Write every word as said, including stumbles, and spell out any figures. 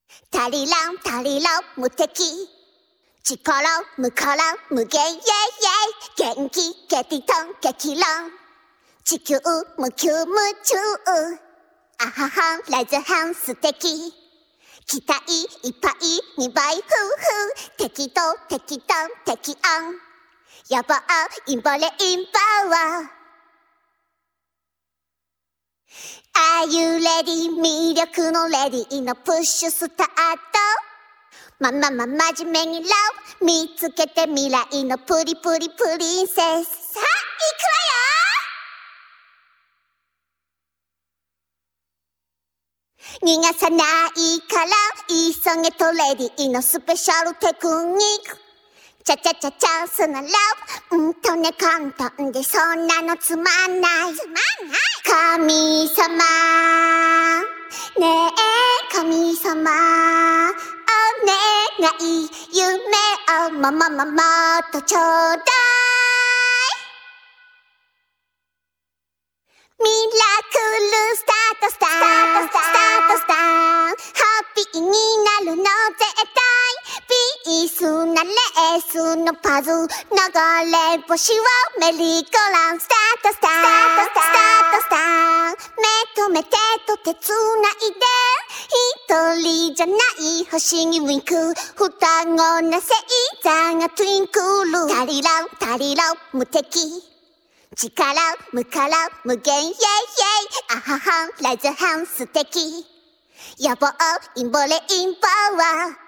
タリランタリラン無敵力無から無限イェイイェイ元気ゲティトン激論地球無休無中あははライズハン素敵期待いっぱいにばい夫婦適当適当適案野望インボレインパワーAre you ready? 魅力のレディのプッシュスタートままま真面目にラブ見つけて未来のプリプリプリンセスさあ行くわよ逃がさないから急げとレディのスペシャルテクニックチャチャチャチャンスなラブうんとね簡単でそんなのつまんないつまんない神様ねえ神様お願い夢をももももっとちょうだいミラクルスタートスタートスタートスターハッピーになるの絶対ピースなレースのパズル流れ星をメリーゴーランスタートスタートスタートスター目と目手と手つないで一人じゃない星にウィンク双子な星座がトゥインクルタリランタリラン無敵力無から無限イェイイェイあははライズハン素敵野望インボレインパワー